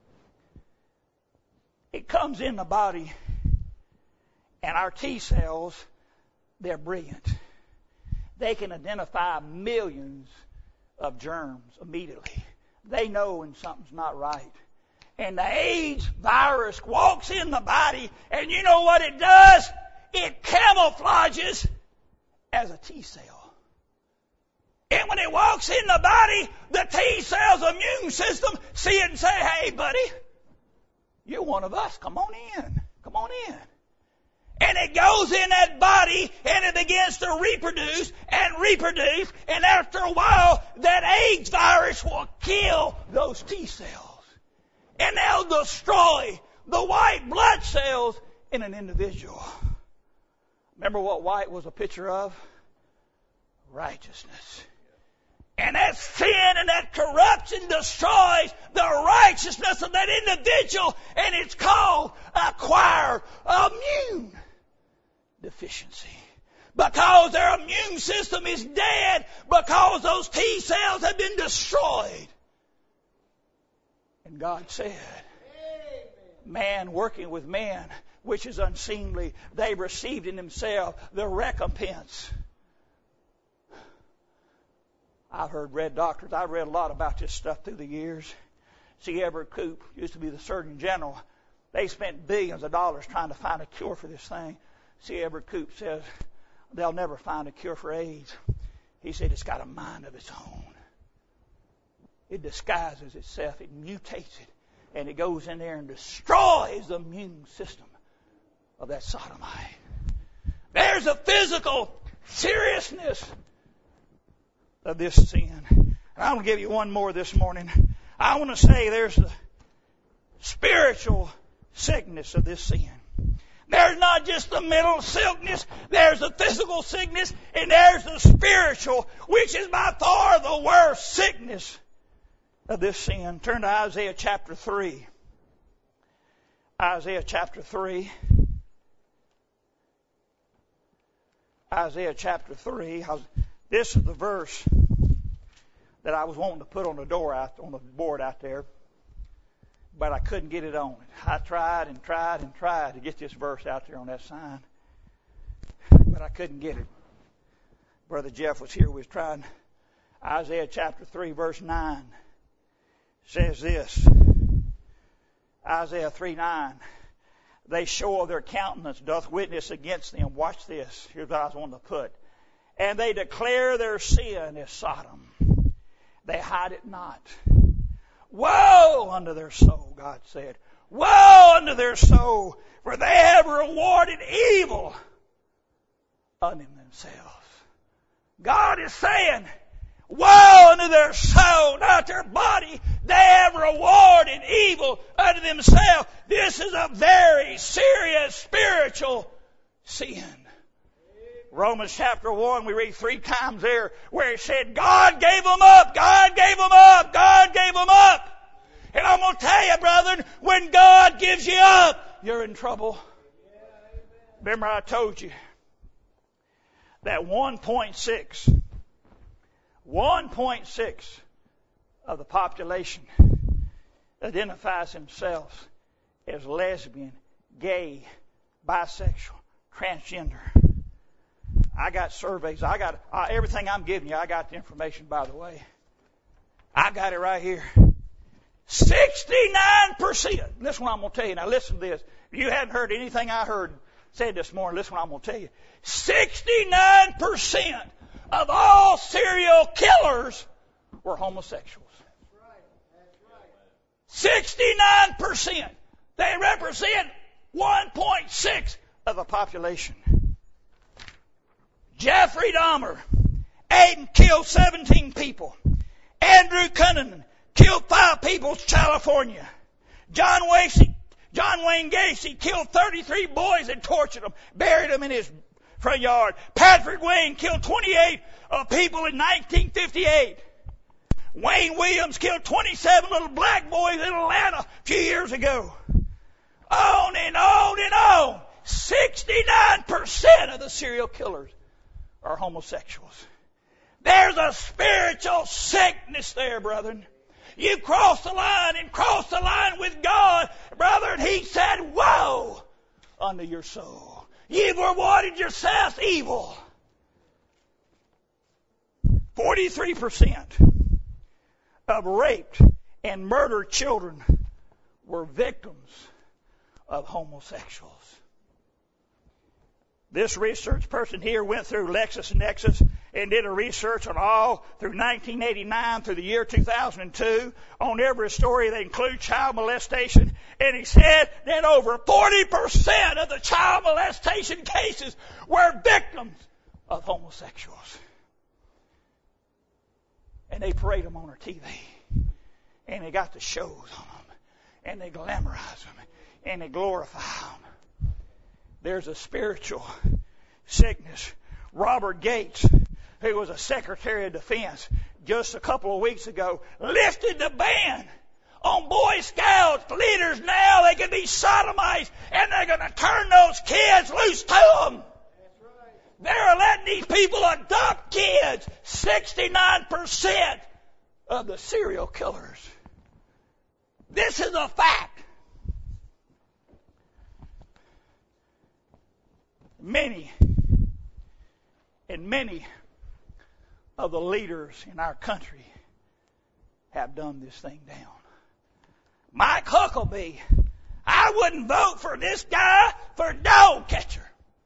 It comes in the body, and our T cells, they're brilliant. They can identify millions of germs immediately. They know when something's not right. And the AIDS virus walks in the body, and you know what it does? It camouflages as a T cell. And when it walks in the body, the T cells, immune system, see it and say, hey, buddy, you're one of us. Come on in. Come on in. And it goes in that body and it begins to reproduce and reproduce. And after a while, that AIDS virus will kill those T cells. And they'll destroy the white blood cells in an individual. Remember what white was a picture of? Righteousness. And that sin and that corruption destroys the righteousness of that individual, and it's called acquired immune deficiency. Because their immune system is dead, because those T cells have been destroyed. And God said, man working with man, which is unseemly, they received in themselves the recompense. I've heard read doctors. I've read a lot about this stuff through the years. C. Everett Koop used to be the Surgeon General. They spent billions of dollars trying to find a cure for this thing. C. Everett Koop says they'll never find a cure for AIDS. He said it's got a mind of its own. It disguises itself. It mutates it. And it goes in there and destroys the immune system of that sodomite. There's a physical seriousness of this sin. And I'm going to give you one more this morning. I want to say there's the spiritual sickness of this sin. There's not just the mental sickness, there's the physical sickness, and there's the spiritual, which is by far the worst sickness of this sin. Turn to Isaiah chapter three. Isaiah chapter three. Isaiah chapter three. This is the verse that I was wanting to put on the door out on the board out there, but I couldn't get it on. I tried and tried and tried to get this verse out there on that sign, but I couldn't get it. Brother Jeff was here. We was trying. Isaiah chapter three, verse nine says this. Isaiah three nine. They show of their countenance doth witness against them. Watch this. Here's what I was wanting to put. And they declare their sin is Sodom. They hide it not. Woe unto their soul, God said. Woe unto their soul, for they have rewarded evil unto themselves. God is saying, woe unto their soul, not their body. They have rewarded evil unto themselves. This is a very serious spiritual sin. Romans chapter one, we read three times there where it said, God gave them up, God gave them up, God gave them up. And I'm going to tell you, brethren, when God gives you up, you're in trouble. Remember I told you that one point six, one point six of the population identifies themselves as lesbian, gay, bisexual, transgender. I got surveys. I got uh, everything I'm giving you. I got the information, by the way. I got it right here. sixty-nine percent. This is what I'm going to tell you. Now listen to this. If you hadn't heard anything I heard said this morning, listen to what I'm going to tell you. sixty-nine percent of all serial killers were homosexuals. That's right. That's right. sixty-nine percent. They represent one point six of the population. Jeffrey Dahmer ate and killed seventeen people. Andrew Cunanan killed five people in California. John Wayne, John Wayne Gacy killed thirty-three boys and tortured them, buried them in his front yard. Patrick Wayne killed twenty-eight uh, people in nineteen fifty-eight. Wayne Williams killed twenty-seven little black boys in Atlanta a few years ago. On and on and on. sixty-nine percent of the serial killers are homosexuals. There's a spiritual sickness there, brethren. You cross the line and cross the line with God, brethren. He said, woe unto your soul. You've rewarded yourself evil. forty-three percent of raped and murdered children were victims of homosexuals. This research person here went through LexisNexis and did a research on all through nineteen eighty-nine through the year two thousand two. On every story they include child molestation. And he said that over forty percent of the child molestation cases were victims of homosexuals. And they parade them on our T V. And they got the shows on them. And they glamorize them. And they glorify them. There's a spiritual sickness. Robert Gates, who was a Secretary of Defense just a couple of weeks ago, lifted the ban on Boy Scouts leaders. Now they can be sodomized, and they're going to turn those kids loose to them. They're letting these people adopt kids. sixty-nine percent of the serial killers. This is a fact. Many and many of the leaders in our country have done this thing down. Mike Huckabee, I wouldn't vote for this guy for dog catcher.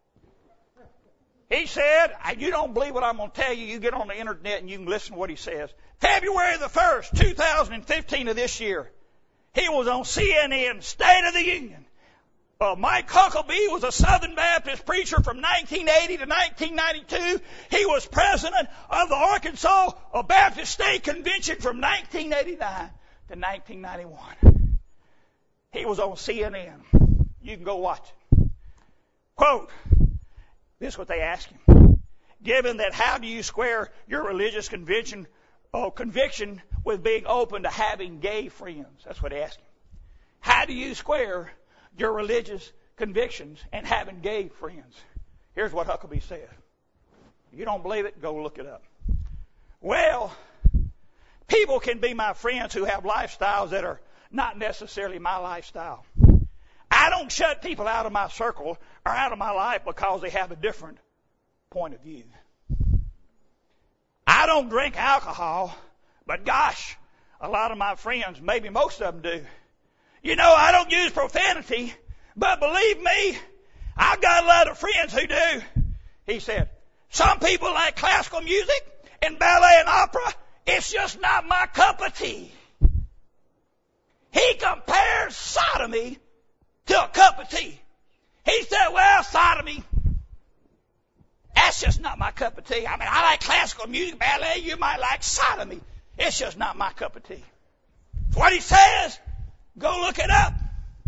He said, you don't believe what I'm going to tell you, you get on the internet and you can listen to what he says. February the first, two thousand fifteen of this year, he was on C N N, State of the Union. Uh, Mike Huckabee was a Southern Baptist preacher from nineteen eighty to nineteen ninety-two. He was president of the Arkansas Baptist State Convention from nineteen eighty-nine to nineteen ninety-one. He was on C N N. You can go watch it. Quote, this is what they asked him. Given that, how do you square your religious conviction, oh, conviction with being open to having gay friends? That's what they asked him. How do you square your religious convictions and having gay friends? Here's what Huckabee said. If you don't believe it, go look it up. Well, people can be my friends who have lifestyles that are not necessarily my lifestyle. I don't shut people out of my circle or out of my life because they have a different point of view. I don't drink alcohol, but gosh, a lot of my friends, maybe most of them do. You know, I don't use profanity, but believe me, I've got a lot of friends who do. He said, some people like classical music and ballet and opera. It's just not my cup of tea. He compares sodomy to a cup of tea. He said, well, sodomy, that's just not my cup of tea. I mean, I like classical music, ballet. You might like sodomy. It's just not my cup of tea. That's what he says. Go look it up.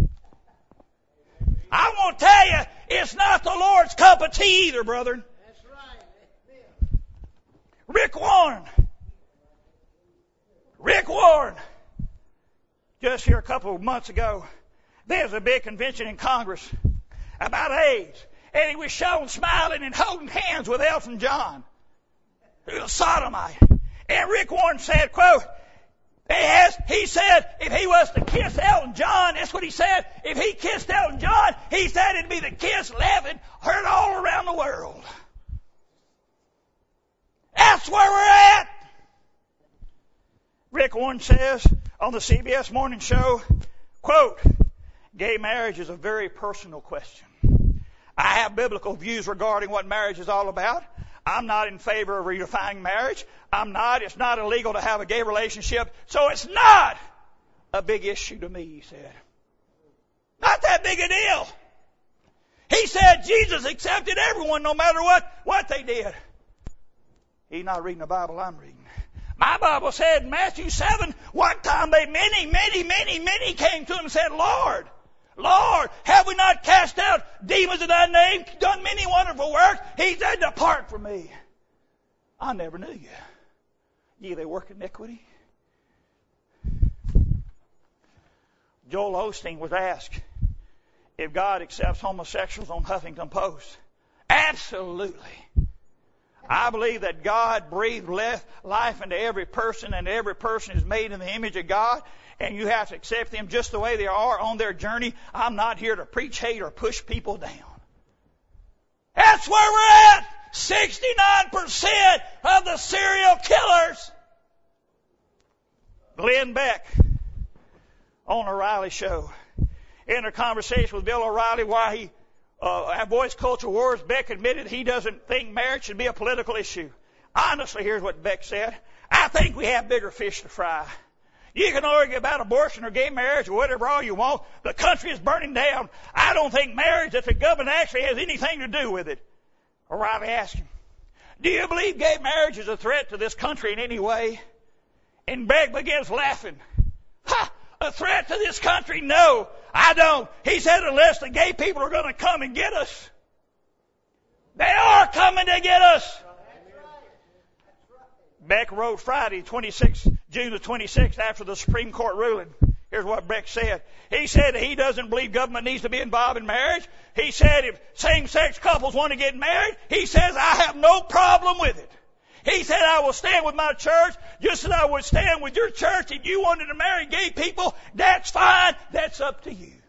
I want to tell you, it's not the Lord's cup of tea either, brethren. That's right. Rick Warren. Rick Warren. Just here a couple of months ago, there was a big convention in Congress about AIDS. And he was shown smiling and holding hands with Elton John, who was sodomite. And Rick Warren said, quote, He, has, he said if he was to kiss Elton John, that's what he said, if he kissed Elton John, he said it'd be the kiss laughing heard all around the world. That's where we're at. Rick Warren says on the C B S Morning Show, quote, gay marriage is a very personal question. I have biblical views regarding what marriage is all about. I'm not in favor of redefining marriage. I'm not. It's not illegal to have a gay relationship. So it's not a big issue to me, he said. Not that big a deal. He said Jesus accepted everyone no matter what, what they did. He's not reading the Bible I'm reading. My Bible said in Matthew seven, one time they many, many, many, many came to him and said, Lord, Lord, have we not cast out demons in thy name, done many wonderful works? He said, depart from me. I never knew you. Ye they work iniquity. Joel Osteen was asked if God accepts homosexuals on Huffington Post. Absolutely. I believe that God breathed life into every person, and every person is made in the image of God, and you have to accept them just the way they are on their journey. I'm not here to preach hate or push people down. That's where we're at. sixty-nine percent of the serial killers. Glenn Beck on O'Reilly show, in a conversation with Bill O'Reilly, why he uh, our boys' culture wars, Beck admitted he doesn't think marriage should be a political issue. Honestly, here's what Beck said. I think we have bigger fish to fry. You can argue about abortion or gay marriage or whatever all you want. The country is burning down. I don't think marriage, if the government actually has anything to do with it. O'Reilly asked him, do you believe gay marriage is a threat to this country in any way? And Beck begins laughing. Ha! A threat to this country? No, I don't. He said unless the gay people are going to come and get us. They are coming to get us. Beck wrote Friday, twenty-sixth, June the twenty-sixth, after the Supreme Court ruling. Here's what Beck said. He said he doesn't believe government needs to be involved in marriage. He said if same-sex couples want to get married, he says I have no problem with it. He said I will stand with my church just as I would stand with your church. If you wanted to marry gay people, that's fine. That's up to you.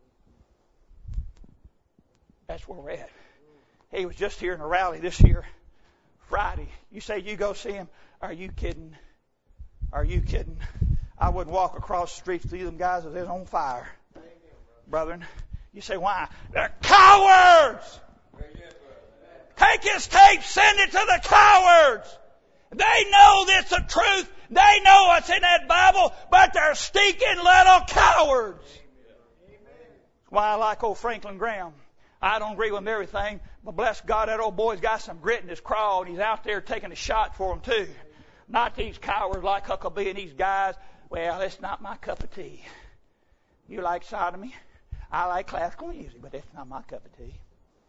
That's where we're at. He was just here in a rally this year, Friday. You say you go see him? Are you kidding? Are you kidding? I wouldn't walk across the street to see them guys as they're on fire. Brethren, you say, why? They're cowards! Take his tape, send it to the cowards! They know that's the truth. They know what's in that Bible, but they're stinking little cowards. That's why I like old Franklin Graham. I don't agree with him everything, but bless God, that old boy's got some grit in his craw, and he's out there taking a shot for them too. Not these cowards like Huckabee and these guys. Well, that's not my cup of tea. You like sodomy? I like classical music, but that's not my cup of tea.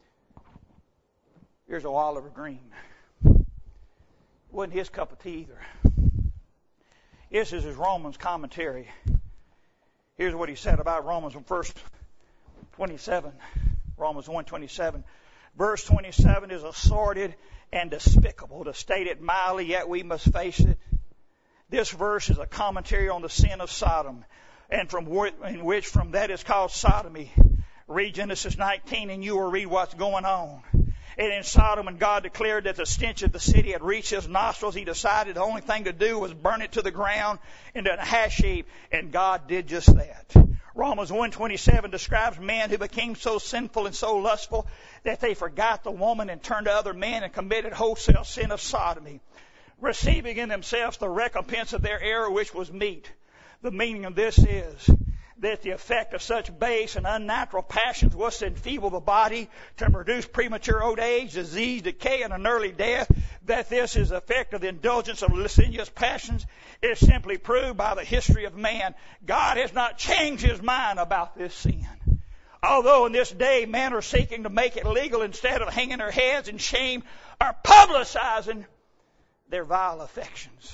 Here's old Oliver Green. Wasn't his cup of tea either. This is his Romans commentary. Here's what he said about Romans in verse twenty-seven. Romans one twenty-seven. Verse twenty-seven is assorted and despicable. To state it mildly, yet we must face it. This verse is a commentary on the sin of Sodom, and from in which from that is called sodomy. Read Genesis nineteen and you will read what's going on. And in Sodom, when God declared that the stench of the city had reached his nostrils, he decided the only thing to do was burn it to the ground into a ash heap, and God did just that. Romans one twenty-seven describes men who became so sinful and so lustful that they forgot the woman and turned to other men and committed wholesale sin of sodomy, receiving in themselves the recompense of their error, which was meat. The meaning of this is that the effect of such base and unnatural passions was to enfeeble the body, to produce premature old age, disease, decay, and an early death. That this is the effect of the indulgence of lascivious passions is simply proved by the history of man. God has not changed his mind about this sin. Although in this day men are seeking to make it legal, instead of hanging their heads in shame, are publicizing their vile affections.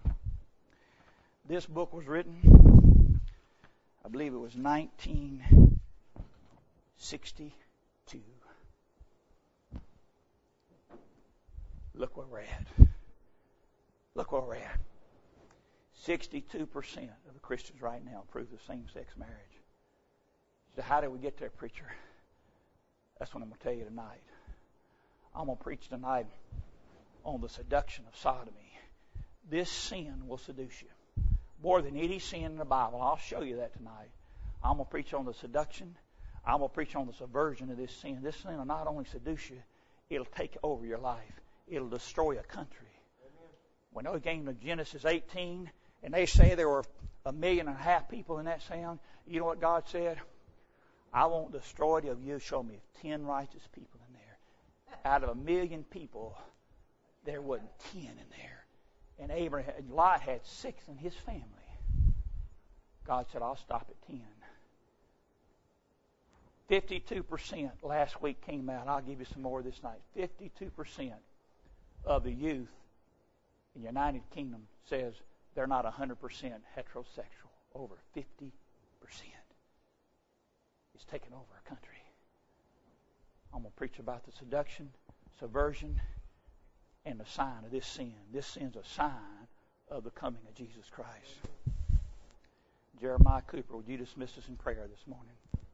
This book was written, I believe it was nineteen sixty-two. Look where we're at. Look where we're at. sixty-two percent of the Christians right now approve of same-sex marriage. So how did we get there, preacher? That's what I'm going to tell you tonight. I'm going to preach tonight on the seduction of sodomy. This sin will seduce you more than any sin in the Bible. I'll show you that tonight. I'm going to preach on the seduction. I'm going to preach on the subversion of this sin. This sin will not only seduce you, it'll take over your life. It'll destroy a country. Amen. When they came to Genesis eighteen, and they say there were a million and a half people in that town, you know what God said? I won't destroy it if you show me ten righteous people in there. Out of a million people, there wasn't ten in there. And Abraham, Lot had six in his family. God said, I'll stop at ten. fifty-two percent last week came out. I'll give you some more this night. fifty-two percent of the youth in the United Kingdom says they're not one hundred percent heterosexual. Over fifty percent. It's taken over our country. I'm going to preach about the seduction, subversion, and the sign of this sin. This sin's a sign of the coming of Jesus Christ. Jeremiah Cooper, would you dismiss us in prayer this morning?